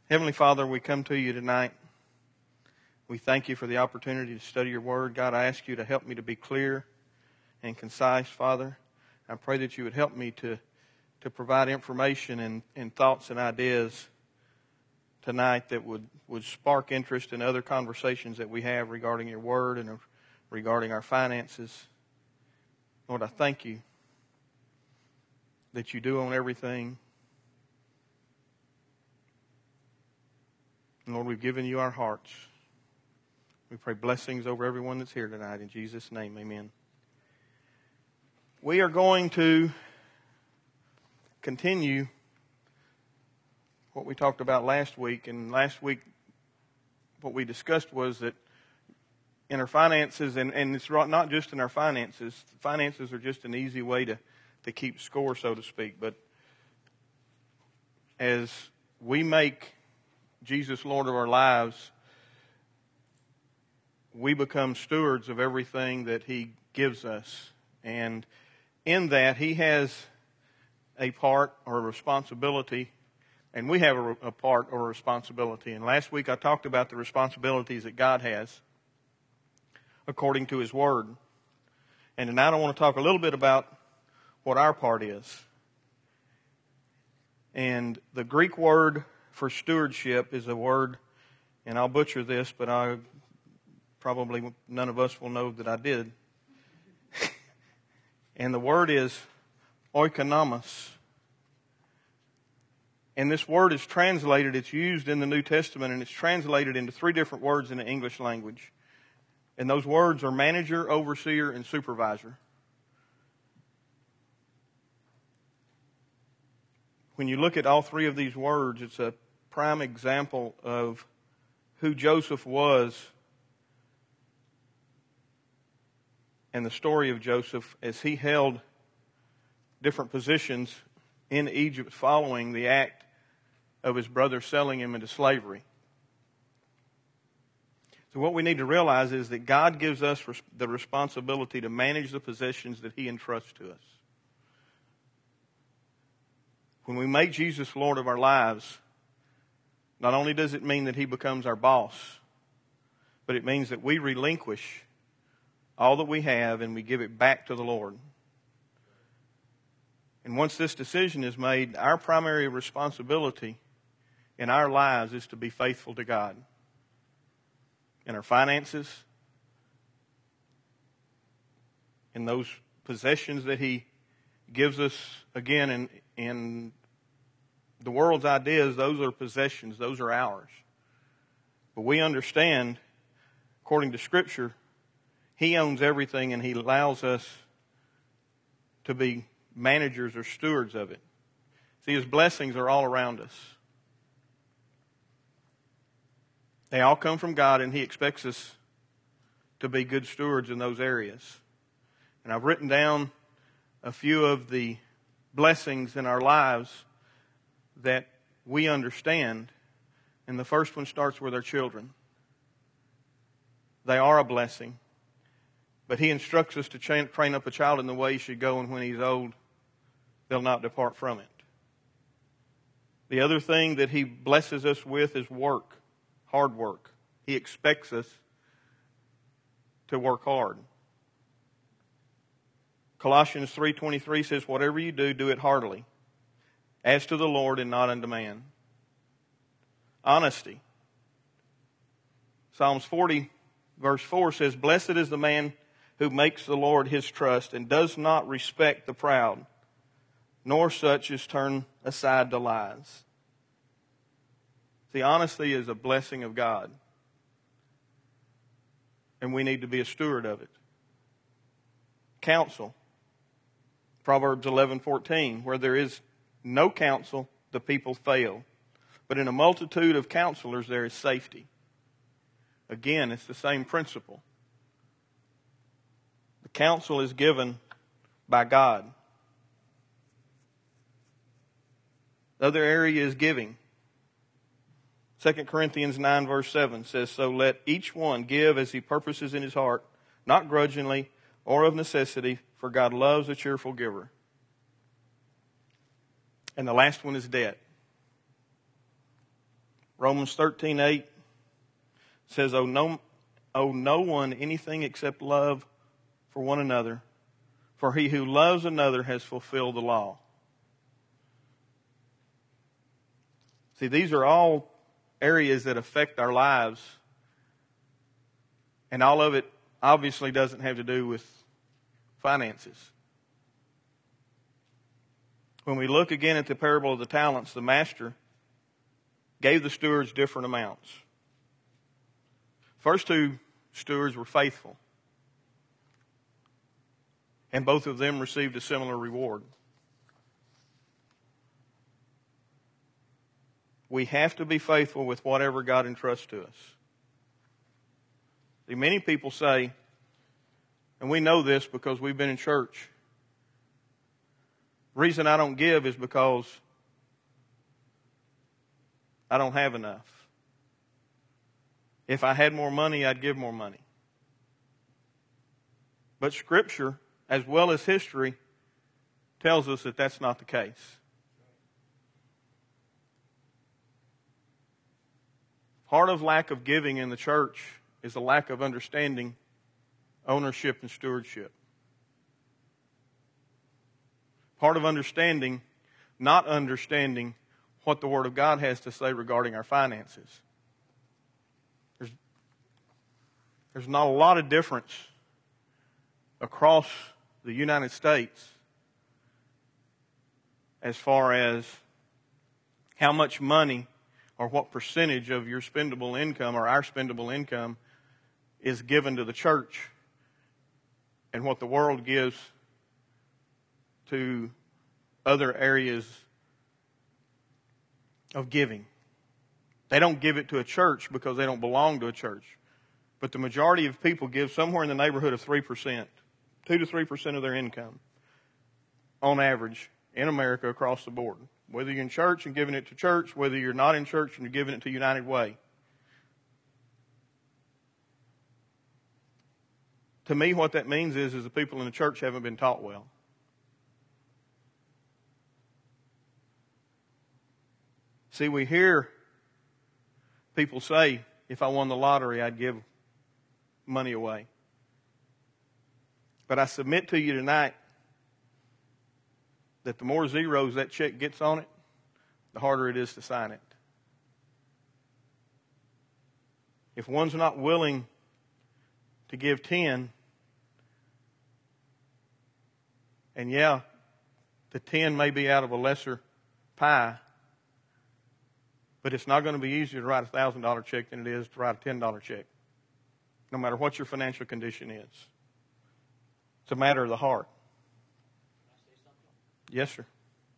Heavenly Father, we come to you tonight. We thank you for the opportunity to study your word. God, I ask you to help me to be clear and concise, Father. I pray that you would help me to provide information and thoughts and ideas tonight that would spark interest in other conversations that we have regarding your word and regarding our finances. Lord, I thank you that you do own everything. And Lord, we've given you our hearts. We pray blessings over everyone that's here tonight. In Jesus' name, amen. We are going to continue what we talked about last week. And last week, what we discussed was that in our finances, and it's not just in our finances. Finances are just an easy way to keep score, so to speak. But as we make Jesus Lord of our lives, we become stewards of everything that He gives us. And in that, He has a part or a responsibility, and we have a part or a responsibility. And last week I talked about the responsibilities that God has according to His Word. And tonight I want to talk a little bit about what our part is. And the Greek word for stewardship is a word, and I'll butcher this, but probably none of us will know that I did. And the word is oikonomos. And this word is translated, it's used in the New Testament, and it's translated into three different words in the English language. And those words are manager, overseer, and supervisor. When you look at all three of these words, it's a prime example of who Joseph was and the story of Joseph as he held different positions in Egypt following the act of his brother selling him into slavery. So what we need to realize is that God gives us the responsibility to manage the possessions that He entrusts to us. When we make Jesus Lord of our lives, not only does it mean that He becomes our boss, but it means that we relinquish all that we have and we give it back to the Lord. And once this decision is made, our primary responsibility in our lives is to be faithful to God. In our finances, in those possessions that He gives us, again, in the world's ideas, those are possessions, those are ours. But we understand, according to Scripture, He owns everything and He allows us to be managers or stewards of it. See, His blessings are all around us. They all come from God, and He expects us to be good stewards in those areas. And I've written down a few of the blessings in our lives that we understand. And the first one starts with our children. They are a blessing. But He instructs us to train up a child in the way he should go, and when he's old, they'll not depart from it. The other thing that He blesses us with is work. Hard work. He expects us to work hard. Colossians 3:23 says, whatever you do, do it heartily, as to the Lord and not unto man. Honesty. Psalms 40 verse 4 says, blessed is the man who makes the Lord his trust and does not respect the proud, nor such as turn aside to lies. See, honesty is a blessing of God, and we need to be a steward of it. Counsel. Proverbs 11:14, where there is no counsel, the people fail. But in a multitude of counselors, there is safety. Again, it's the same principle. The counsel is given by God. The other area is giving. 2 Corinthians 9 verse 7 says, so let each one give as he purposes in his heart, not grudgingly or of necessity, for God loves a cheerful giver. And the last one is debt. Romans 13:8 says, owe no one anything except love for one another, for he who loves another has fulfilled the law. See, these are all areas that affect our lives, and all of it obviously doesn't have to do with finances. When we look again at the parable of the talents, the master gave the stewards different amounts. First two stewards were faithful, and both of them received a similar reward. We have to be faithful with whatever God entrusts to us. See, many people say, and we know this because we've been in church, the reason I don't give is because I don't have enough. If I had more money, I'd give more money. But Scripture, as well as history, tells us that that's not the case. Part of lack of giving in the church is a lack of understanding ownership and stewardship. Part of understanding, not understanding what the Word of God has to say regarding our finances. There's not a lot of difference across the United States as far as how much money or what percentage of your spendable income or our spendable income is given to the church and what the world gives to other areas of giving. They don't give it to a church because they don't belong to a church. But the majority of people give somewhere in the neighborhood of 3%, 2 to 3% of their income on average in America across the board. Whether you're in church and giving it to church, whether you're not in church and you're giving it to United Way. To me, what that means is the people in the church haven't been taught well. See, we hear people say, if I won the lottery, I'd give money away. But I submit to you tonight that the more zeros that check gets on it, the harder it is to sign it. If one's not willing to give 10, and yeah, the 10 may be out of a lesser pie, but it's not going to be easier to write a $1,000 check than it is to write a $10 check, no matter what your financial condition is. It's a matter of the heart. Can I say something? Yes, sir.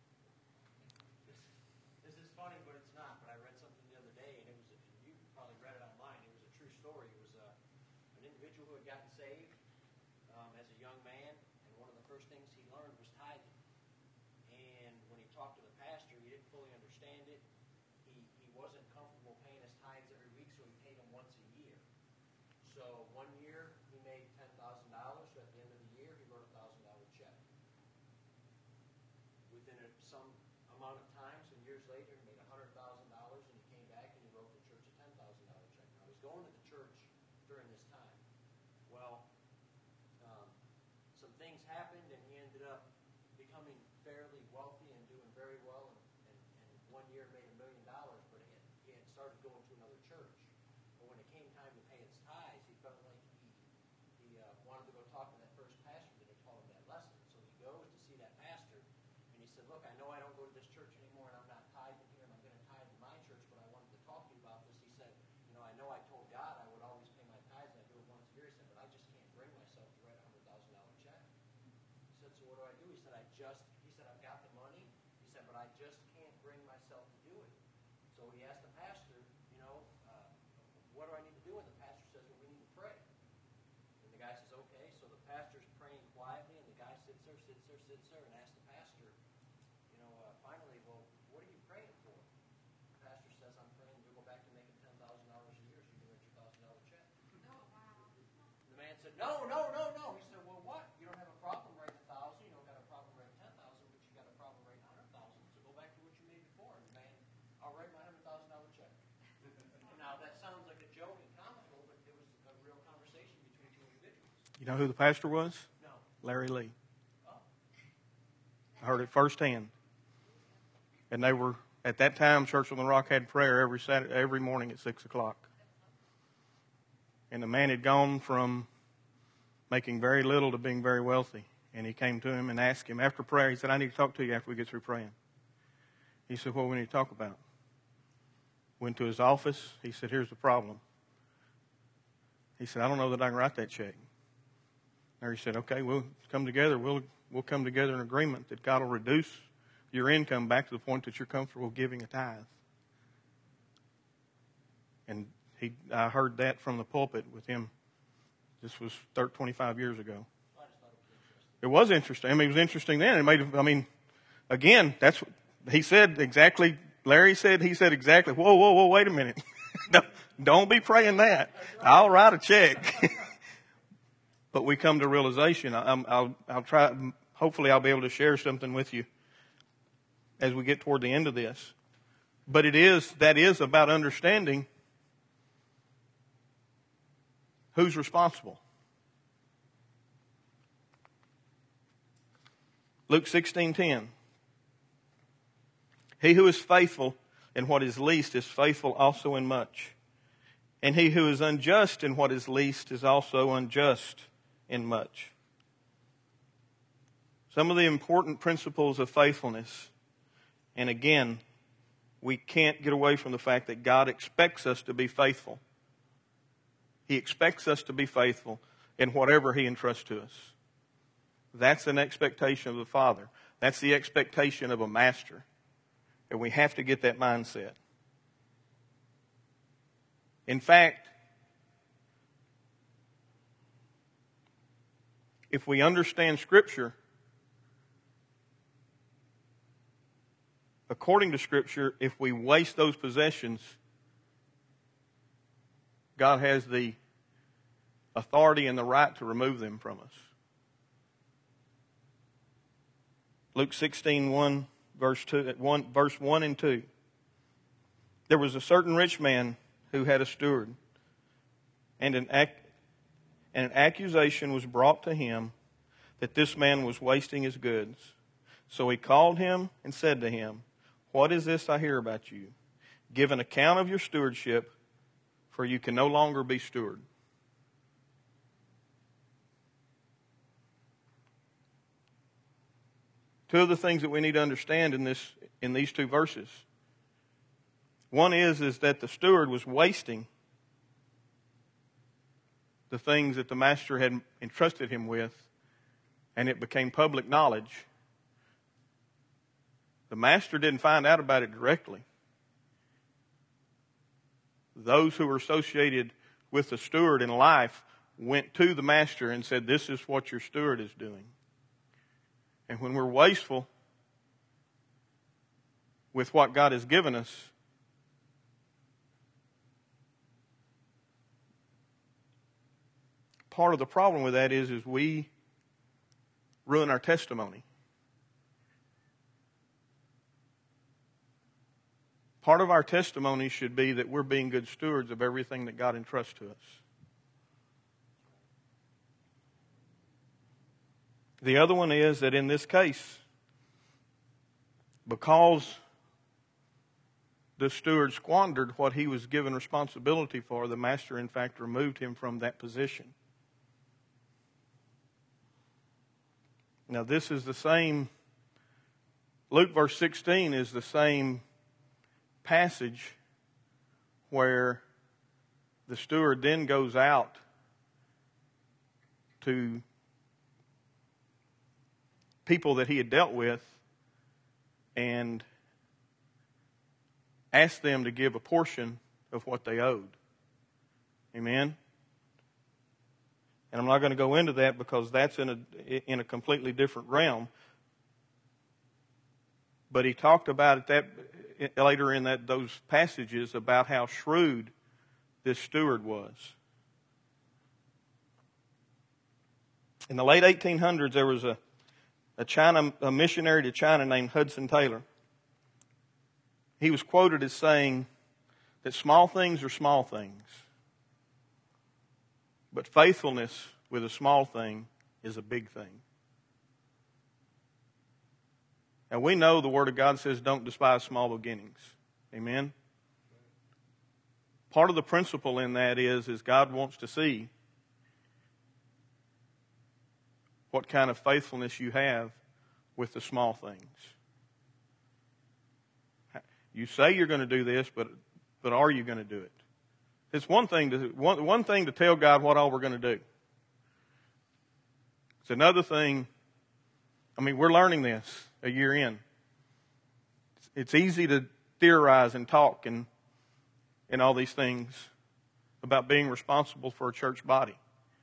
This is funny, but it's not. But I read something the other day, and you probably read it online. It was a true story. It was an individual who had gotten saved as a young man, and one of the first things he learned was tithing. And when he talked to the pastor, he didn't fully understand it. He wasn't comfortable paying his tithes every week, so he paid them once a year. So one year he made $10,000. So at the end of the year, he wrote a $1,000 check. Within some amount of time, some years later, he made $100,000, and he came back and he wrote the church a $10,000 check. Now he's going to the church during this time. Well, some things happened, and he ended up becoming fairly wealthy and doing very well. And one year made $1 million, but he had started going to another church. But when it came time to pay his tithes, he felt like he wanted to go talk to that first pastor that had taught him that lesson. So he goes to see that pastor, and he said, "Look, I know I don't go to this church anymore, and I'm not tithing here, and I'm going to tithe in my church, but I wanted to talk to you about this." He said, "I know I told God I would always pay my tithes, and I do it once a year." He said, "But I just can't bring myself to write a $100,000 check." He said, "So what do I do?" He said, "I've got the money." He said, "But I just can't bring myself to do it." So he asked the pastor, "What do I need to do?" And the pastor says, "Well, we need to pray." And the guy says, "Okay." So the pastor's praying quietly, and the guy sits there, and asks the pastor, finally, "Well, what are you praying for?" The pastor says, "I'm praying you'll go back to making $10,000 a year so you can write your $1,000 check." The man said, "No, no, no, no." He said, "Well, what? You don't have a problem writing 1,000. You don't got a problem writing 10,000, but you got a problem writing 100,000. So go back to what you made before." And the man, "I'll write my $100,000 check." You know who the pastor was? No. Larry Lee. I heard it firsthand. And they were, at that time, Church on the Rock had prayer every morning at 6 o'clock. And the man had gone from making very little to being very wealthy. And he came to him and asked him after prayer, he said, I need to talk to you after we get through praying. He said, what do we need to talk about? Went to his office. He said, here's the problem. He said, I don't know that I can write that check. Larry said, okay, we'll come together. We'll come together in agreement that God will reduce your income back to the point that you're comfortable giving a tithe. And I heard that from the pulpit with him. This was 25 years ago. It was interesting. I mean, it was interesting then. It made. I mean, again, that's what he said exactly. Larry said. He said exactly. Whoa! Wait a minute. Don't be praying that. I'll write a check. But we come to realization. I'll try. Hopefully, I'll be able to share something with you as we get toward the end of this. But that is about understanding who's responsible. Luke 16:10. He who is faithful in what is least is faithful also in much. And he who is unjust in what is least is also unjust in much. Some of the important principles of faithfulness. And again, we can't get away from the fact that God expects us to be faithful. He expects us to be faithful in whatever He entrusts to us. That's an expectation of the Father. That's the expectation of a master. And we have to get that mindset. In fact, if we understand Scripture, according to Scripture, if we waste those possessions, God has the authority and the right to remove them from us. Luke 16:1, verse 1 and 2. There was a certain rich man who had a steward, and an accusation was brought to him that this man was wasting his goods. So he called him and said to him, what is this I hear about you? Give an account of your stewardship, for you can no longer be steward. Two of the things that we need to understand in these two verses. One is that the steward was wasting the things that the master had entrusted him with, and it became public knowledge. The master didn't find out about it directly. Those who were associated with the steward in life went to the master and said, this is what your steward is doing. And when we're wasteful with what God has given us, part of the problem with that is we ruin our testimony. Part of our testimony should be that we're being good stewards of everything that God entrusts to us. The other one is that in this case, because the steward squandered what he was given responsibility for, the master in fact removed him from that position. Now this is the same, Luke verse 16 is the same passage where the steward then goes out to people that he had dealt with and asked them to give a portion of what they owed. Amen? And I'm not going to go into that because that's in a completely different realm. But he talked about it later in those passages about how shrewd this steward was. In the late 1800s, there was a missionary to China named Hudson Taylor. He was quoted as saying that small things are small things, but faithfulness with a small thing is a big thing. Now we know the Word of God says don't despise small beginnings. Amen? Part of the principle in that is God wants to see what kind of faithfulness you have with the small things. You say you're going to do this, but are you going to do it? It's one thing to tell God what all we're going to do. It's another thing. I mean, we're learning this a year in. It's easy to theorize and talk and all these things about being responsible for a church body.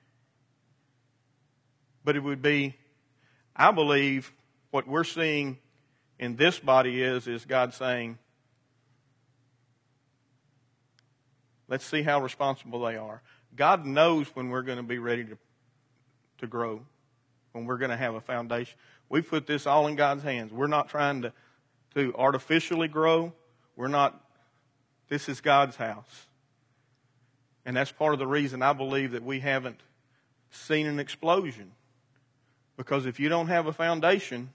But it would be, I believe, what we're seeing in this body is God saying, let's see how responsible they are. God knows when we're going to be ready to grow, when we're going to have a foundation. We put this all in God's hands. We're not trying to artificially grow. This is God's house. And that's part of the reason I believe that we haven't seen an explosion. Because if you don't have a foundation,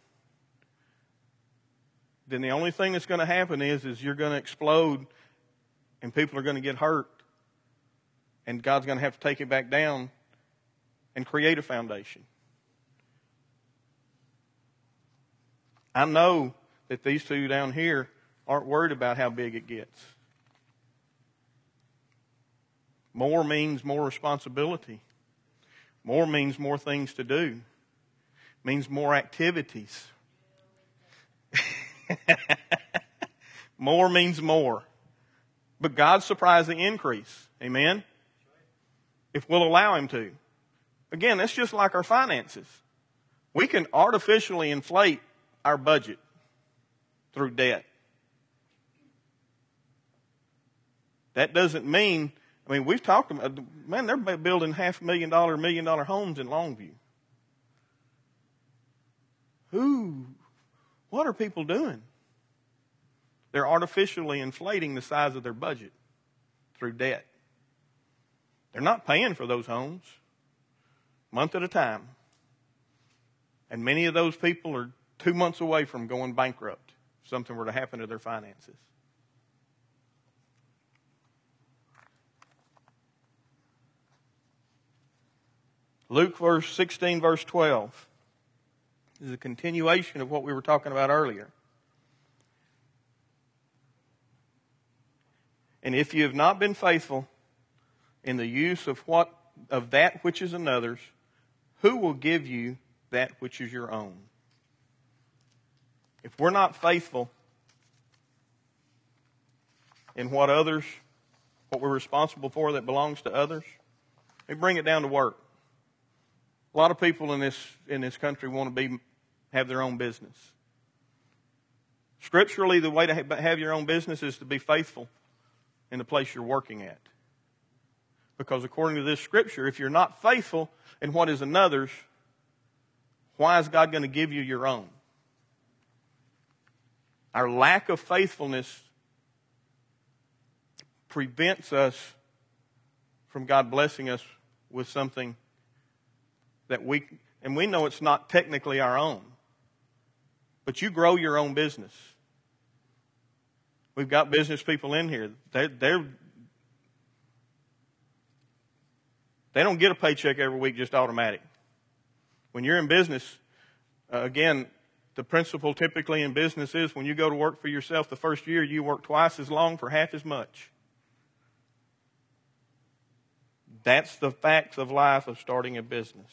then the only thing that's going to happen is you're going to explode and people are going to get hurt. And God's going to have to take it back down and create a foundation. I know that these two down here aren't worried about how big it gets. More means more responsibility. More means more things to do. Means more activities. More means more. But God supplies the increase. Amen? If we'll allow Him to. Again, that's just like our finances. We can artificially inflate our budget through debt. That doesn't mean, we've talked about, they're building $500,000, $1 million homes in Longview. What are people doing? They're artificially inflating the size of their budget through debt. They're not paying for those homes a month at a time. And many of those people are 2 months away from going bankrupt if something were to happen to their finances. Luke 16, verse 12 is a continuation of what we were talking about earlier. And if you have not been faithful in the use of that which is another's, who will give you that which is your own? If we're not faithful in what we're responsible for that belongs to others, we bring it down to work. A lot of people in this country want to have their own business. Scripturally, the way to have your own business is to be faithful in the place you're working at. Because according to this scripture, if you're not faithful in what is another's, why is God going to give you your own? Our lack of faithfulness prevents us from God blessing us with something that we know it's not technically our own. But you grow your own business. We've got business people in here. They don't get a paycheck every week just automatic. When you're in business, again, the principle typically in business is when you go to work for yourself the first year, you work twice as long for half as much. That's the facts of life of starting a business.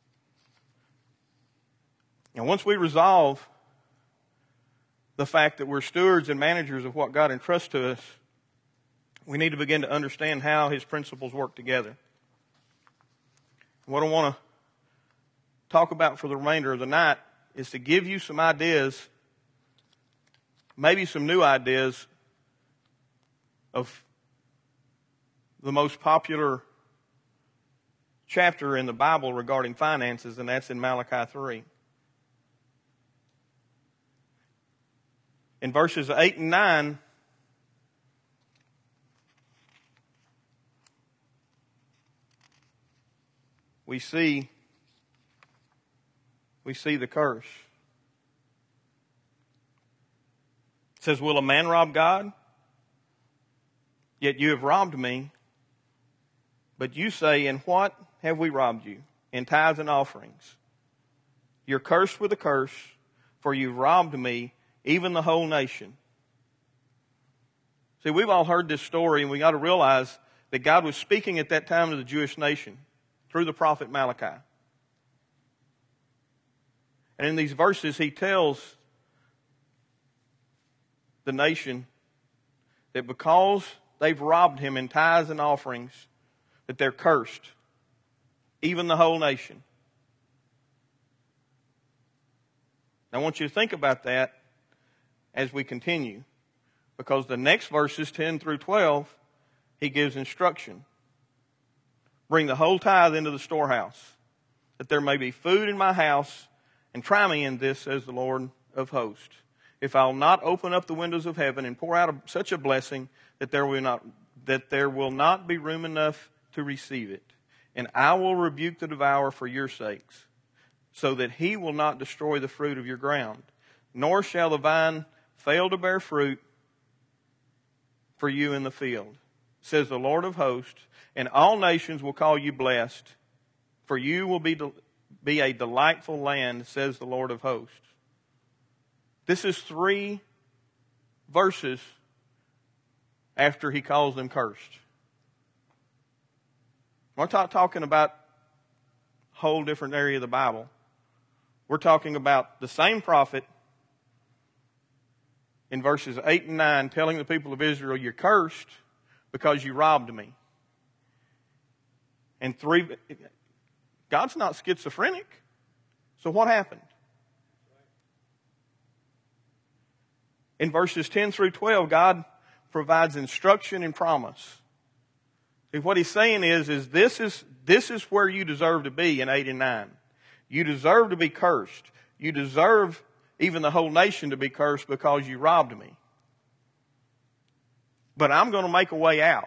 And once we resolve the fact that we're stewards and managers of what God entrusts to us, we need to begin to understand how His principles work together. What I want to talk about for the remainder of the night is to give you some ideas, maybe some new ideas of the most popular chapter in the Bible regarding finances, and that's in Malachi 3. In verses 8 and 9, we see the curse. It says, will a man rob God? Yet you have robbed me. But you say, in what have we robbed you? In tithes and offerings. You're cursed with a curse, for you've robbed me, even the whole nation. See, we've all heard this story, and we got to realize that God was speaking at that time to the Jewish nation through the prophet Malachi. And in these verses, he tells the nation that because they've robbed him in tithes and offerings, that they're cursed, even the whole nation. Now, I want you to think about that as we continue, because the next verses, 10 through 12, he gives instruction. Bring the whole tithe into the storehouse, that there may be food in my house, and try me in this, says the Lord of hosts. If I will not open up the windows of heaven and pour out such a blessing that there will not be room enough to receive it, and I will rebuke the devourer for your sakes, so that he will not destroy the fruit of your ground, nor shall the vine fail to bear fruit for you in the field, says the Lord of hosts, and all nations will call you blessed, for you will be a delightful land, says the Lord of hosts. This is 3 verses after he calls them cursed. We're not talking about a whole different area of the Bible. We're talking about the same prophet in verses 8 and 9 telling the people of Israel, you're cursed because you robbed me. And 3, God's not schizophrenic. So what happened? In verses 10 through 12, God provides instruction and promise. See, what he's saying is this is where you deserve to be in 8 and 9. You deserve to be cursed. You deserve even the whole nation to be cursed because you robbed me. But I'm going to make a way out.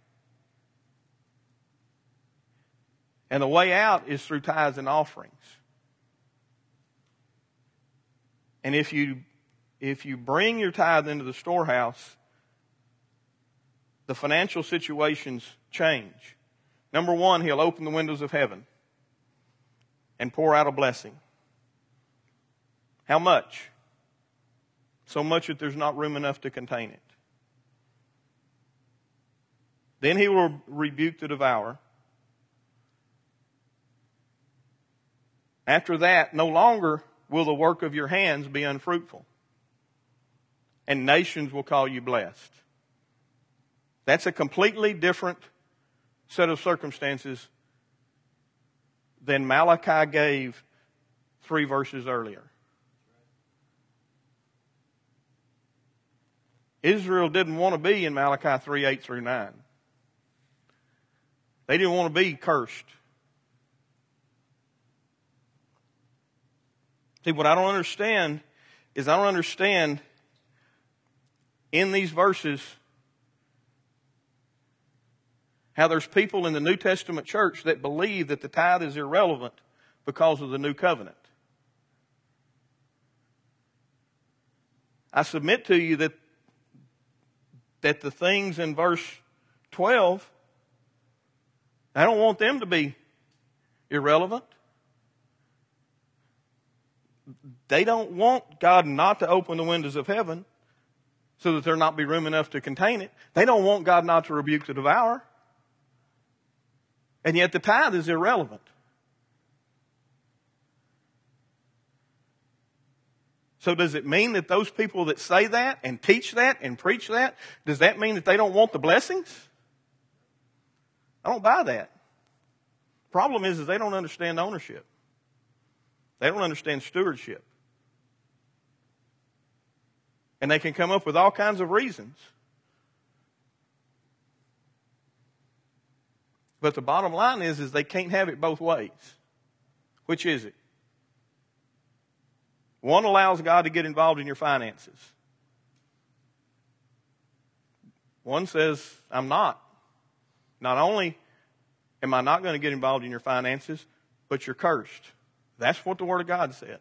And the way out is through tithes and offerings. And if you bring your tithe into the storehouse, the financial situations change. Number 1, he'll open the windows of heaven and pour out a blessing. How much? So much that there's not room enough to contain it. Then he will rebuke the devourer. After that, no longer will the work of your hands be unfruitful, and nations will call you blessed. That's a completely different set of circumstances than Malachi gave 3 verses earlier. Israel didn't want to be in Malachi 3, 8 through 9. They didn't want to be cursed. See, what I don't understand is in these verses how there's people in the New Testament church that believe that the tithe is irrelevant because of the new covenant. I submit to you that the things in verse 12, I don't want them to be irrelevant. They don't want God not to open the windows of heaven so that there not be room enough to contain it. They don't want God not to rebuke the devourer. And yet the tithe is irrelevant. So does it mean that those people that say that and teach that and preach that, does that mean that they don't want the blessings? I don't buy that. Problem is they don't understand ownership. They don't understand stewardship. And they can come up with all kinds of reasons. But the bottom line is they can't have it both ways. Which is it? One allows God to get involved in your finances. One says, I'm not. Not only Am I not going to get involved in your finances? But you're cursed. That's what the Word of God says.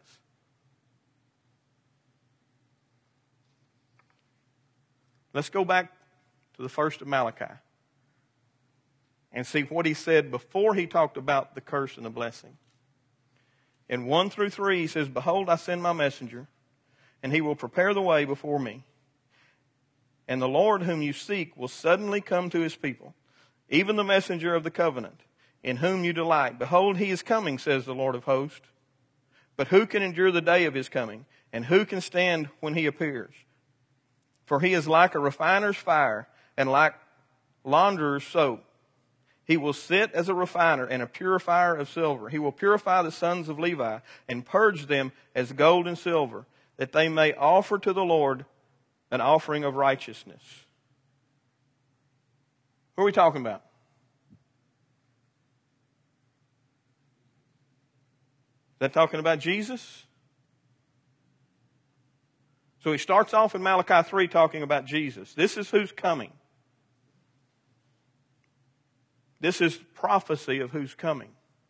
Let's go back to the first of Malachi and see what he said before he talked about the curse and the blessing. In 1 through 3, he says, Behold, I send my messenger, and he will prepare the way before me. And the Lord whom you seek will suddenly come to his people, even the messenger of the covenant, in whom you delight. Behold, he is coming, says the Lord of hosts. But who can endure the day of his coming? And who can stand when he appears? For he is like a refiner's fire and like launderer's soap. He will sit as a refiner and a purifier of silver. He will purify the sons of Levi and purge them as gold and silver, that they may offer to the Lord an offering of righteousness. Who are we talking about? Is that talking about Jesus? So he starts off in Malachi 3 talking about Jesus. This is who's coming. This is prophecy of who's coming.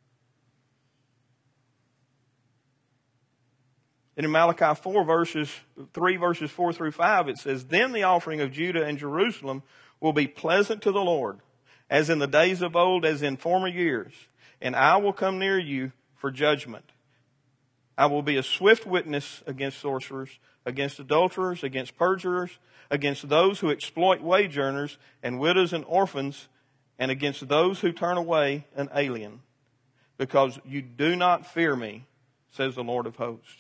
And in Malachi 3 verses 4 through 5, it says, Then the offering of Judah and Jerusalem will be pleasant to the Lord, as in the days of old, as in former years. And I will come near you for judgment. I will be a swift witness against sorcerers, against adulterers, against perjurers, against those who exploit wage earners and widows and orphans, and against those who turn away an alien, because you do not fear me, says the Lord of hosts.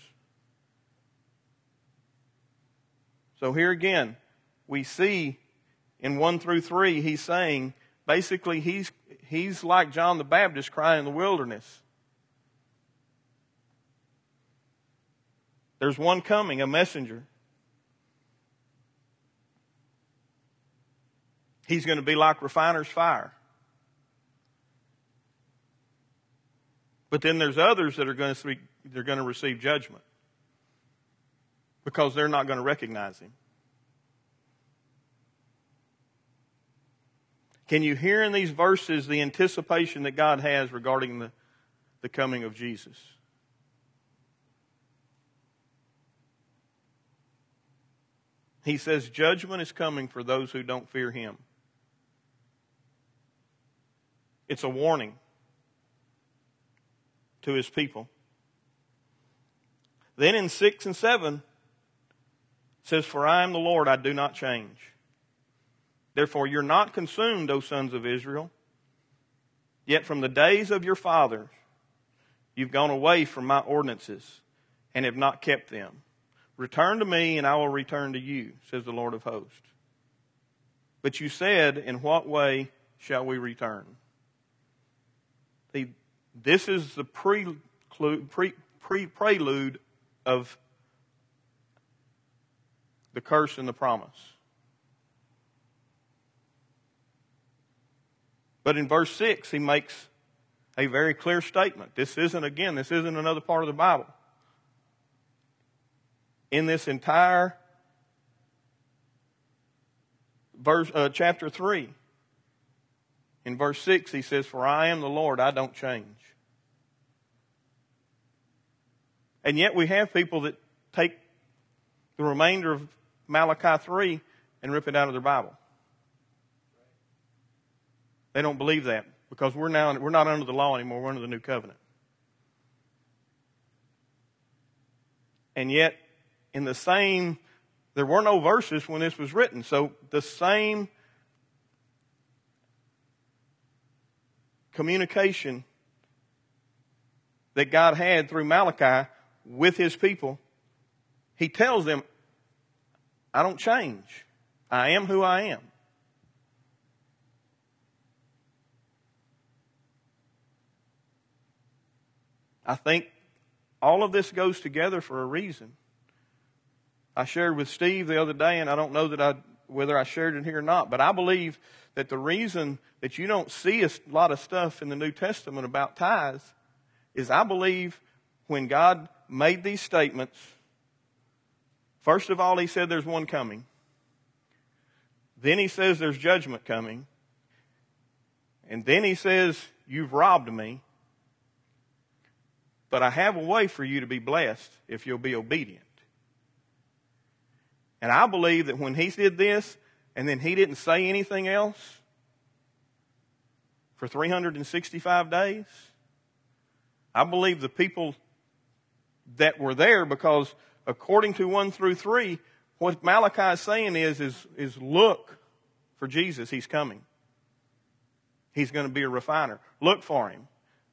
So here again, we see in 1 through 3, he's saying, basically he's like John the Baptist crying in the wilderness. There's one coming, a messenger. He's going to be like refiner's fire. But then there's others that are going to receive judgment because they're not going to recognize him. Can you hear in these verses the anticipation that God has regarding the coming of Jesus? He says judgment is coming for those who don't fear him. It's a warning to his people. Then in 6 and 7, it says, For I am the Lord, I do not change. Therefore you're not consumed, O sons of Israel. Yet from the days of your fathers you've gone away from my ordinances and have not kept them. Return to me, and I will return to you, says the Lord of hosts. But you said, In what way shall we return? This is the prelude of the curse and the promise. But in verse 6, he makes a very clear statement. This isn't another part of the Bible. In this entire chapter 3, in verse 6, he says, For I am the Lord, I don't change. And yet we have people that take the remainder of Malachi 3 and rip it out of their Bible. They don't believe that because we're not under the law anymore, we're under the new covenant. And yet, there were no verses when this was written. So the same communication that God had through Malachi with his people, he tells them, I don't change. I am who I am. I think all of this goes together for a reason. I shared with Steve the other day, and I don't know whether I shared it here or not, but I believe that the reason that you don't see a lot of stuff in the New Testament about tithes is I believe when God made these statements, first of all, he said there's one coming. Then he says there's judgment coming. And then he says you've robbed me, but I have a way for you to be blessed if you'll be obedient. And I believe that when he did this, and then he didn't say anything else for 365 days, I believe the people that were there, because according to 1 through 3, what Malachi is saying is look for Jesus. He's coming. He's going to be a refiner. Look for him.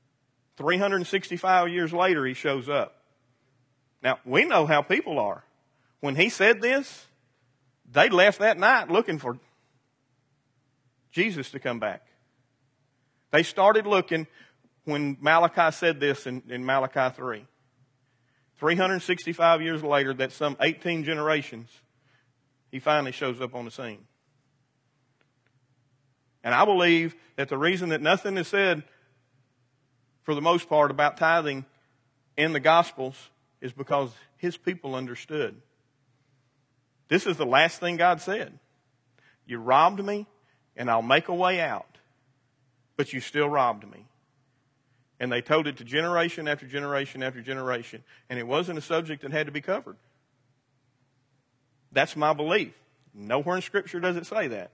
365 years later, he shows up. Now, we know how people are. When he said this, they left that night looking for Jesus to come back. They started looking when Malachi said this in Malachi 3. 365 years later, that's some 18 generations, he finally shows up on the scene. And I believe that the reason that nothing is said, for the most part, about tithing in the Gospels is because his people understood. This is the last thing God said. You robbed me, and I'll make a way out, but you still robbed me. And they told it to generation after generation after generation, and it wasn't a subject that had to be covered. That's my belief. Nowhere in Scripture does it say that.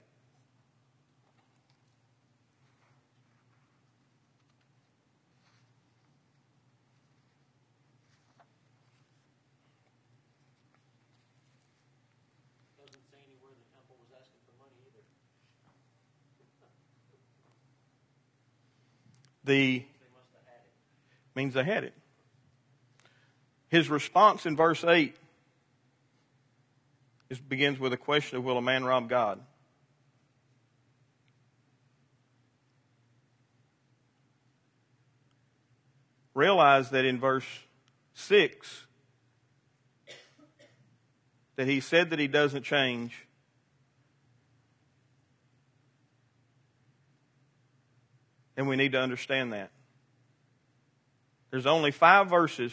Doesn't say anywhere the temple was asking for money either. Means they had it. His response in verse 8 begins with a question of, will a man rob God? Realize that in verse 6 that he said that he doesn't change. And we need to understand that. There's only 5 verses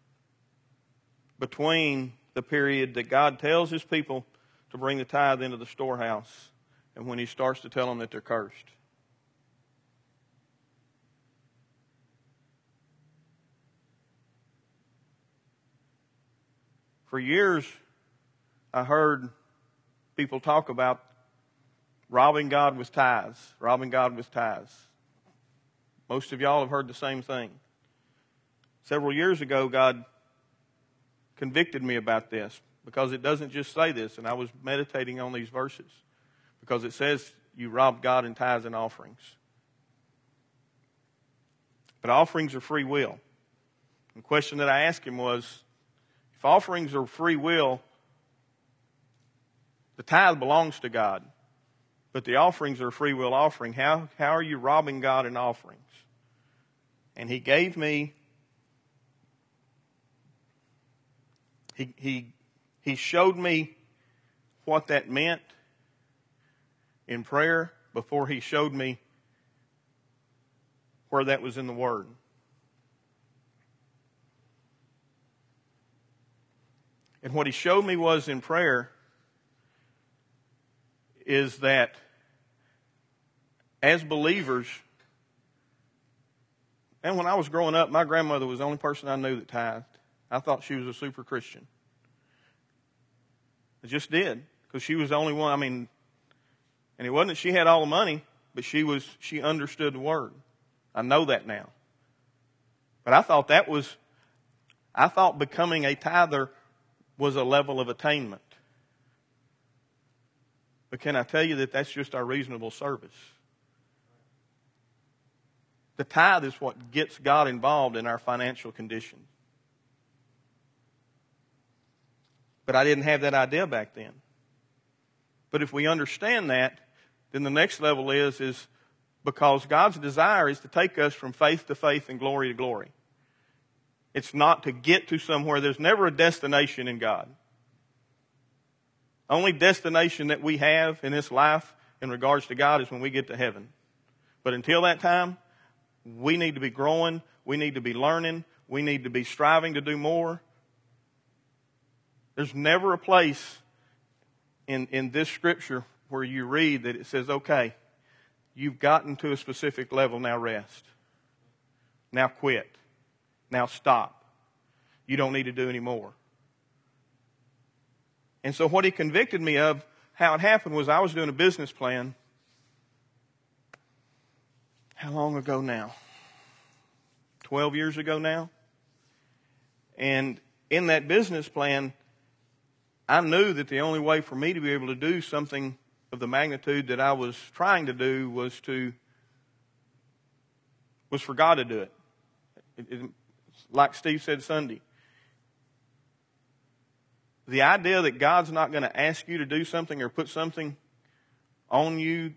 between the period that God tells his people to bring the tithe into the storehouse and when he starts to tell them that they're cursed. For years, I heard people talk about robbing God with tithes, robbing God with tithes. Most of y'all have heard the same thing. Several years ago, God convicted me about this because it doesn't just say this, and I was meditating on these verses because it says you rob God in tithes and offerings. But offerings are free will. The question that I asked him was, if offerings are free will, the tithe belongs to God, but the offerings are a free will offering. How are you robbing God in offerings? And he gave me, he showed me what that meant in prayer before he showed me where that was in the Word. And what he showed me was in prayer is that as believers, and when I was growing up, my grandmother was the only person I knew that tithed. I thought she was a super Christian. I just did, because she was the only one. And it wasn't that she had all the money, but she understood the Word. I know that now. But I thought becoming a tither was a level of attainment. But can I tell you that that's just our reasonable service? The tithe is what gets God involved in our financial condition. But I didn't have that idea back then. But if we understand that, then the next level is because God's desire is to take us from faith to faith and glory to glory. It's not to get to somewhere. There's never a destination in God. Only destination that we have in this life in regards to God is when we get to heaven. But until that time, we need to be growing. We need to be learning. We need to be striving to do more. There's never a place in this scripture where you read that it says, okay, you've gotten to a specific level, now rest. Now quit. Now stop. You don't need to do any more. And so what he convicted me of, how it happened, was I was doing a business plan. How long ago now? 12 years ago now. And in that business plan, I knew that the only way for me to be able to do something of the magnitude that I was trying to do was for God to do it. Like Steve said Sunday, the idea that God's not going to ask you to do something or put something on you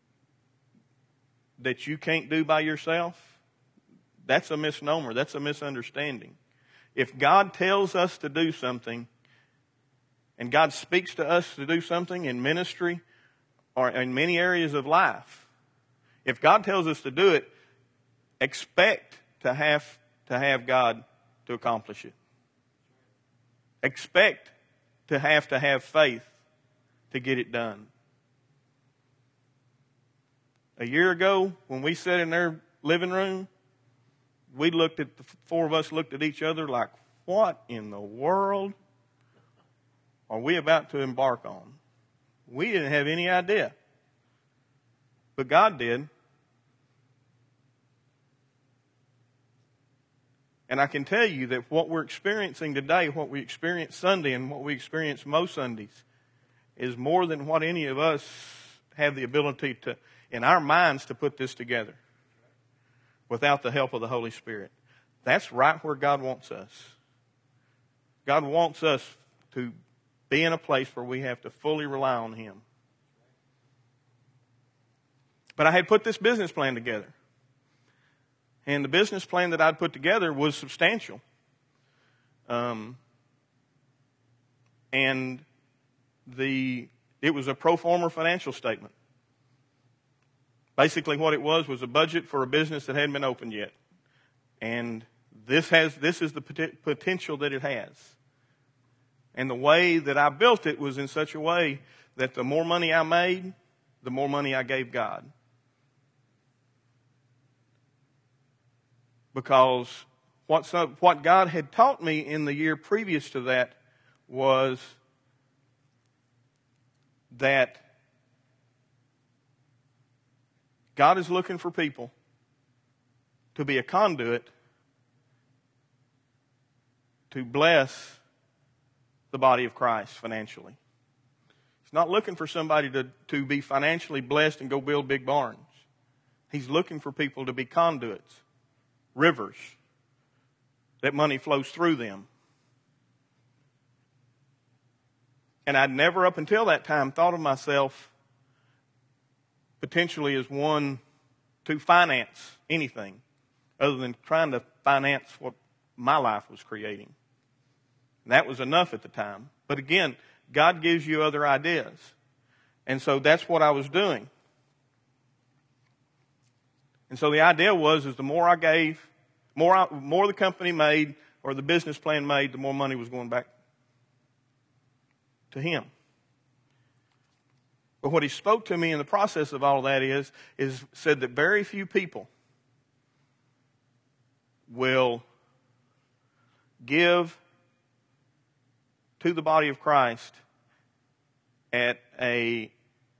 that you can't do by yourself, that's a misnomer. That's a misunderstanding. If God tells us to do something, and God speaks to us to do something in ministry or in many areas of life, if God tells us to do it, expect to have God to accomplish it. Expect to have faith to get it done. A year ago, when we sat in their living room, the four of us looked at each other like, what in the world are we about to embark on? We didn't have any idea. But God did. And I can tell you that what we're experiencing today, what we experienced Sunday and what we experience most Sundays, is more than what any of us have the ability to, in our minds, to put this together without the help of the Holy Spirit. That's right where God wants us. God wants us to be in a place where we have to fully rely on Him. But I had put this business plan together. And the business plan that I'd put together was substantial. And it was a pro forma financial statement. Basically what it was a budget for a business that hadn't been opened yet. And this is the potential that it has. And the way that I built it was in such a way that the more money I made, the more money I gave God. Because what God had taught me in the year previous to that was that God is looking for people to be a conduit to bless the body of Christ financially. He's not looking for somebody to be financially blessed and go build big barns. He's looking for people to be conduits, rivers, that money flows through them. And I'd never up until that time thought of myself potentially as one to finance anything other than trying to finance what my life was creating. And that was enough at the time. But again, God gives you other ideas. And so that's what I was doing. And so the idea was the more I gave, more the company made or the business plan made, the more money was going back to Him. But what He spoke to me in the process of all of that is said that very few people will give to the body of Christ at a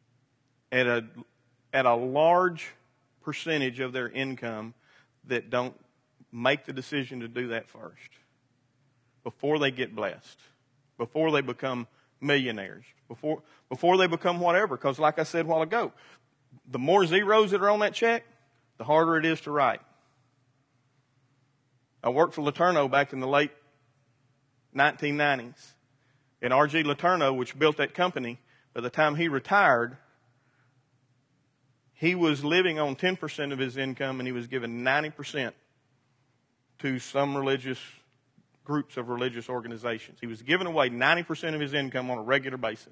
large percentage of their income that don't make the decision to do that first before they get blessed, before they become millionaires, before they become whatever. Because like I said a while ago, the more zeros that are on that check, the harder it is to write. I worked for Letourneau back in the late 1990s. And R.G. Letourneau, which built that company, by the time he retired, he was living on 10% of his income and he was giving 90% to some religious groups of religious organizations. He was giving away 90% of his income on a regular basis.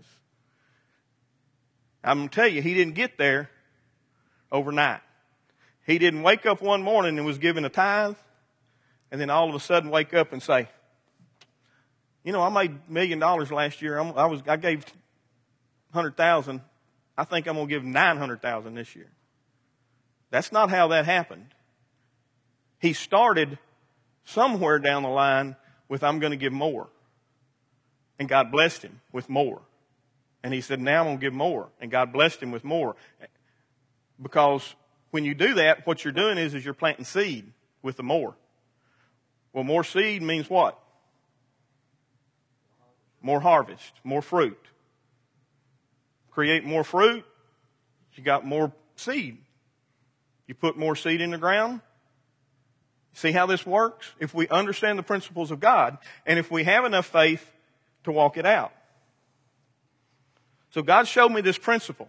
I'm going to tell you, he didn't get there overnight. He didn't wake up one morning and was given a tithe and then all of a sudden wake up and say, you know, I made $1 million last year. I gave $100,000. I think I'm going to give $900,000 this year. That's not how that happened. He started somewhere down the line with, I'm going to give more. And God blessed him with more. And he said, now I'm going to give more. And God blessed him with more. Because when you do that, what you're doing is you're planting seed with the more. Well, more seed means what? More harvest, more fruit. Create more fruit, you got more seed. You put more seed in the ground. See how this works? If we understand the principles of God, and if we have enough faith to walk it out. So God showed me this principle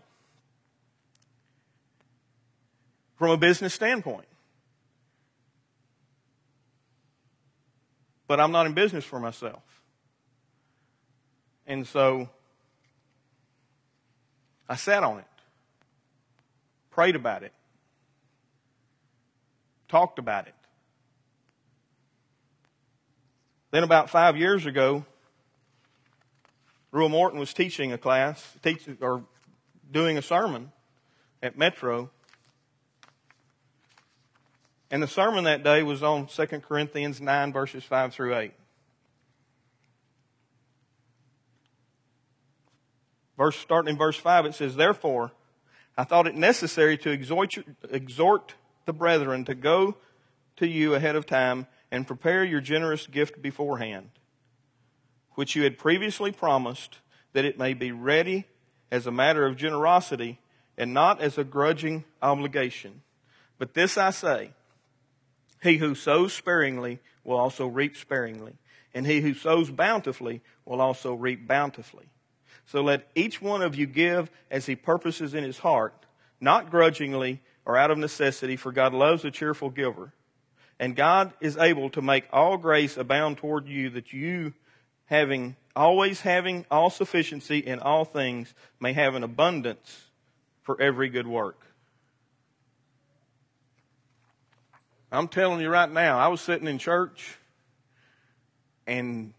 from a business standpoint. But I'm not in business for myself. And so I sat on it, prayed about it, talked about it. Then about 5 years ago, Ruel Morton was teaching a class, doing a sermon at Metro. And the sermon that day was on 2 Corinthians 9, verses 5 through 8. Starting in verse 5, it says, Therefore, I thought it necessary to exhort the brethren to go to you ahead of time and prepare your generous gift beforehand, which you had previously promised, that it may be ready as a matter of generosity and not as a grudging obligation. But this I say, he who sows sparingly will also reap sparingly, and he who sows bountifully will also reap bountifully. So let each one of you give as he purposes in his heart, not grudgingly or out of necessity, for God loves a cheerful giver. And God is able to make all grace abound toward you, that you, always having all sufficiency in all things, may have an abundance for every good work. I'm telling you right now, I was sitting in church and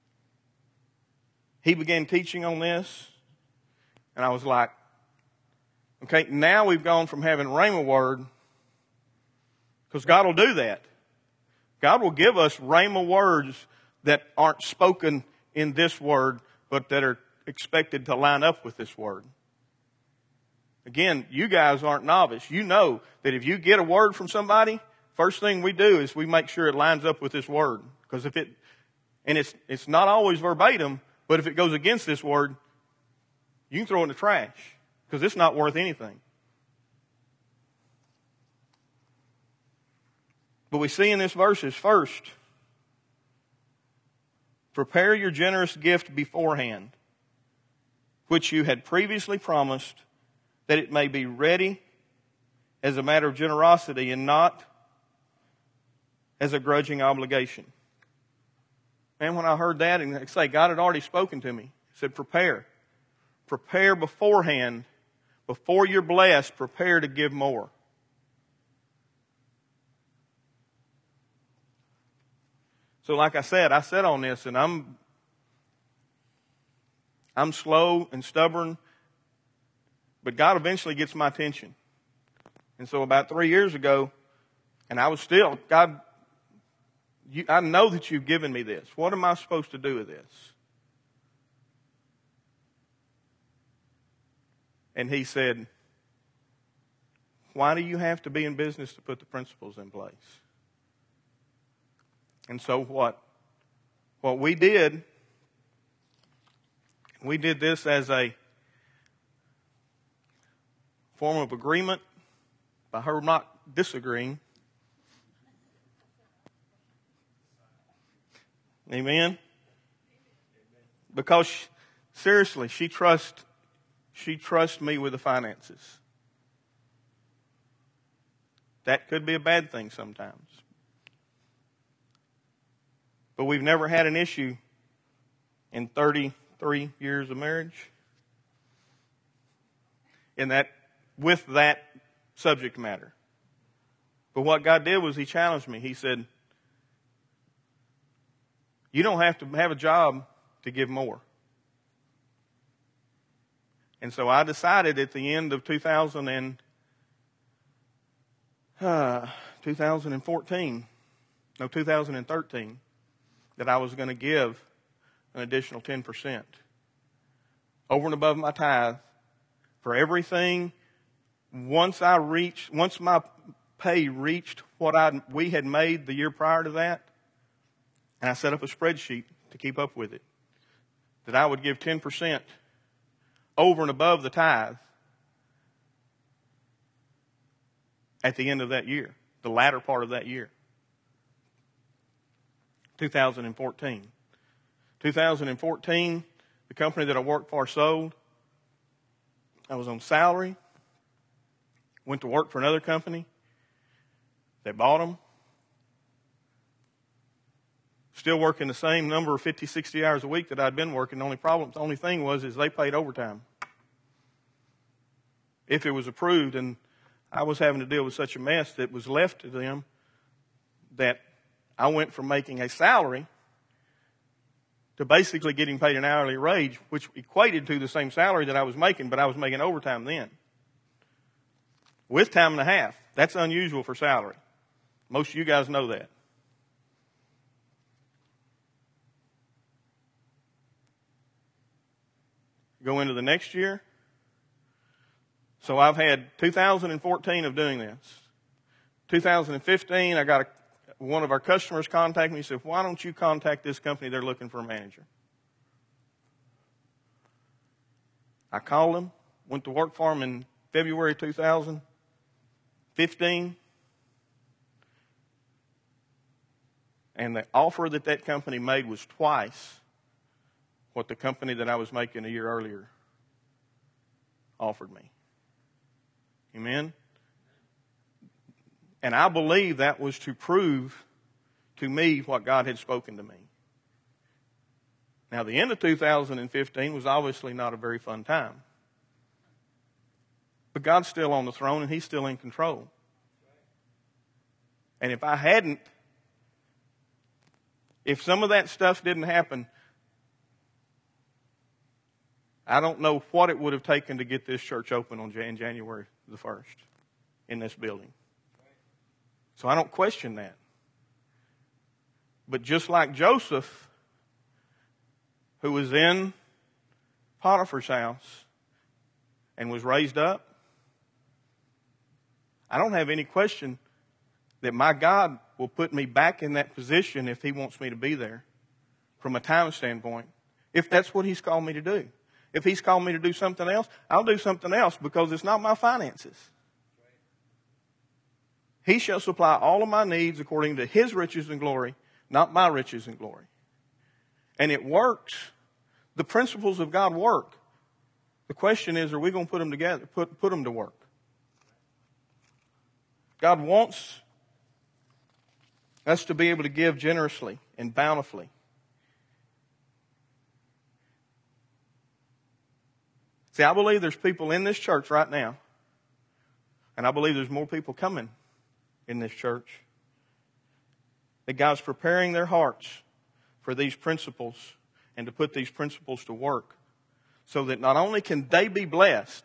he began teaching on this, and I was like, okay, now we've gone from having Rhema word, because God will do that. God will give us Rhema words that aren't spoken in this word, but that are expected to line up with this word. Again, you guys aren't novice. You know that if you get a word from somebody, first thing we do is we make sure it lines up with this word. Because it's not always verbatim, but if it goes against this word, you can throw it in the trash, because it's not worth anything. But we see in this verses, first, prepare your generous gift beforehand, which you had previously promised, that it may be ready as a matter of generosity and not as a grudging obligation. And when I heard that, and I say, God had already spoken to me. He said, prepare. Prepare beforehand. Before you're blessed, prepare to give more. So like I said on this, and I'm slow and stubborn, but God eventually gets my attention. And so about 3 years ago, and I was still, God, I know that you've given me this. What am I supposed to do with this? And he said, why do you have to be in business to put the principles in place? And so what we did this as a form of agreement by her not disagreeing. Amen? Because seriously, she trusts me with the finances. That could be a bad thing sometimes. But we've never had an issue in 33 years of marriage with that subject matter. But what God did was He challenged me. He said, you don't have to have a job to give more. And so I decided at the end of 2012, 2013, that I was going to give an additional 10% over and above my tithe for everything. Once my pay reached what we had made the year prior to that, and I set up a spreadsheet to keep up with it, that I would give 10% over and above the tithe at the end of that year, the latter part of that year. 2014. 2014, the company that I worked for sold. I was on salary. Went to work for another company. They bought them. Still working the same number of 50, 60 hours a week that I'd been working. The only thing was they paid overtime. If it was approved, and I was having to deal with such a mess that was left to them that I went from making a salary to basically getting paid an hourly wage, which equated to the same salary that I was making, but I was making overtime then. With time and a half. That's unusual for salary. Most of you guys know that. Go into the next year. So I've had 2014 of doing this. 2015, I got one of our customers contacted me and said, why don't you contact this company? They're looking for a manager. I called them, went to work for them in February 2015. And the offer that company made was twice what the company that I was making a year earlier offered me. Amen? And I believe that was to prove to me what God had spoken to me. Now, the end of 2015 was obviously not a very fun time. But God's still on the throne and He's still in control. And if some of that stuff didn't happen, I don't know what it would have taken to get this church open on January the 1st in this building. So I don't question that. But just like Joseph, who was in Potiphar's house and was raised up, I don't have any question that my God will put me back in that position if He wants me to be there from a time standpoint, if that's what He's called me to do. If He's called me to do something else, I'll do something else because it's not my finances. He shall supply all of my needs according to His riches and glory, not my riches and glory. And it works. The principles of God work. The question is, are we going to put them together, put them to work? God wants us to be able to give generously and bountifully. See, I believe there's people in this church right now, and I believe there's more people coming in this church, that God's preparing their hearts for these principles and to put these principles to work so that not only can they be blessed,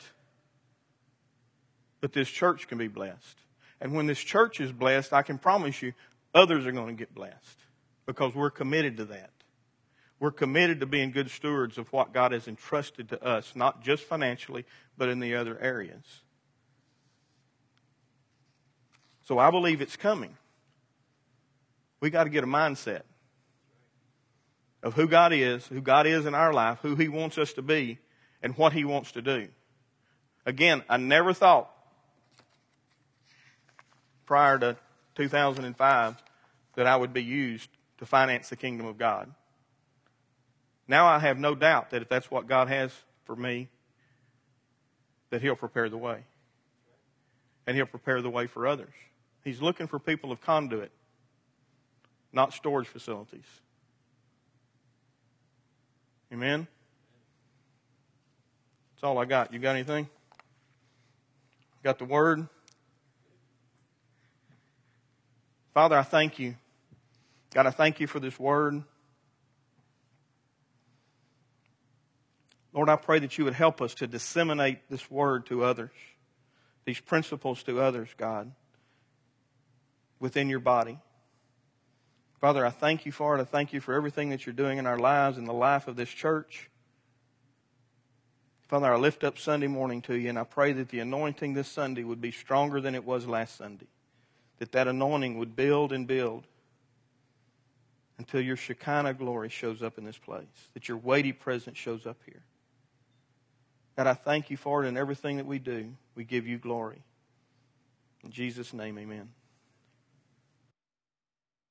but this church can be blessed. And when this church is blessed, I can promise you, others are going to get blessed because we're committed to that. We're committed to being good stewards of what God has entrusted to us, not just financially, but in the other areas. So I believe it's coming. We got to get a mindset of who God is in our life, who He wants us to be, and what He wants to do. Again, I never thought prior to 2005 that I would be used to finance the kingdom of God. Now I have no doubt that if that's what God has for me, that He'll prepare the way. And He'll prepare the way for others. He's looking for people of conduit, not storage facilities. Amen? That's all I got. You got anything? Got the word? Father, I thank You. God, I thank You for this word. Lord, I pray that You would help us to disseminate this word to others, these principles to others, God. within your body. Father, I thank you for it. I thank you for everything that you're doing in our lives and the life of this church. Father, I lift up Sunday morning to you, and I pray that the anointing this Sunday would be stronger than it was last Sunday. That anointing would build and build until your Shekinah glory shows up in this place. That your weighty presence shows up here. God, I thank you for it in everything that we do. We give you glory. In Jesus' name, amen.